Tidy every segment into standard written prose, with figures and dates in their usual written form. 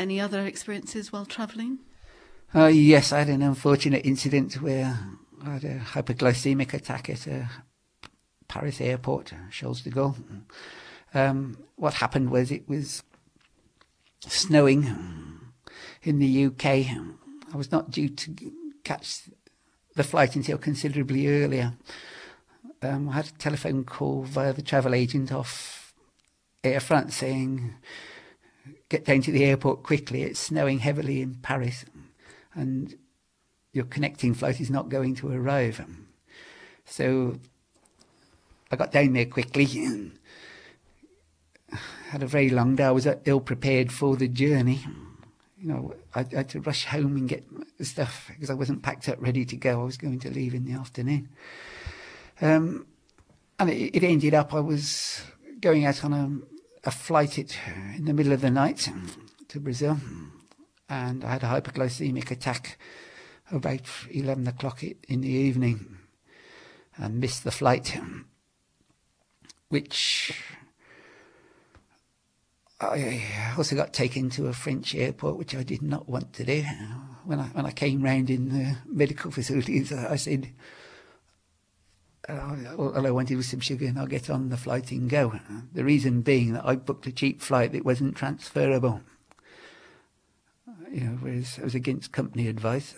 Any other experiences while travelling? Yes, I had an unfortunate incident where I had a hypoglycemic attack at Paris airport, Charles de Gaulle. What happened was it was snowing in the UK. I was not due to catch the flight until considerably earlier. I had a telephone call via the travel agent off Air France saying, get down to the airport quickly, it's snowing heavily in Paris and your connecting flight is not going to arrive. So I got down there quickly and had a very long day. I was ill prepared for the journey. I had to rush home and get the stuff because I wasn't packed up ready to go. I was going to leave in the afternoon. And it ended up I was going out on a flight in the middle of the night to Brazil, and I had a hypoglycemic attack about 11 o'clock in the evening and missed the flight, which I also got taken to a French airport, which I did not want to do. When I came round in the medical facilities, I said, all I wanted was some sugar and I'll get on the flight and go. The reason being that I booked a cheap flight that wasn't transferable. Whereas I was against company advice.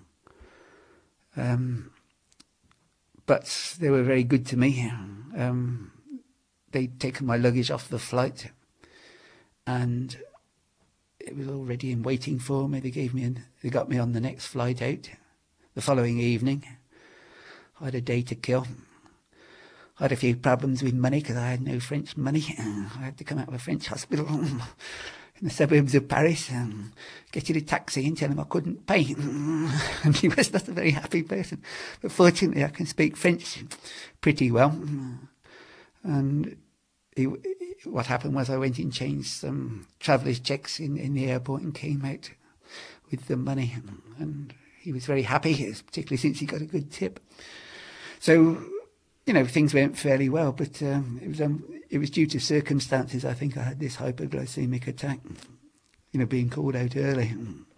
But they were very good to me. They'd taken my luggage off the flight and it was all ready and waiting for me. They got me on the next flight out the following evening. I had a day to kill. I had a few problems with money because I had no French money. I had to come out of a French hospital in the suburbs of Paris and get in a taxi and tell him I couldn't pay. And he was not a very happy person. But fortunately I can speak French pretty well. And what happened was I went and changed some traveller's checks in the airport and came out with the money. And he was very happy, particularly since he got a good tip. So, things went fairly well, but it was due to circumstances. I think I had this hypoglycemic attack, being called out early.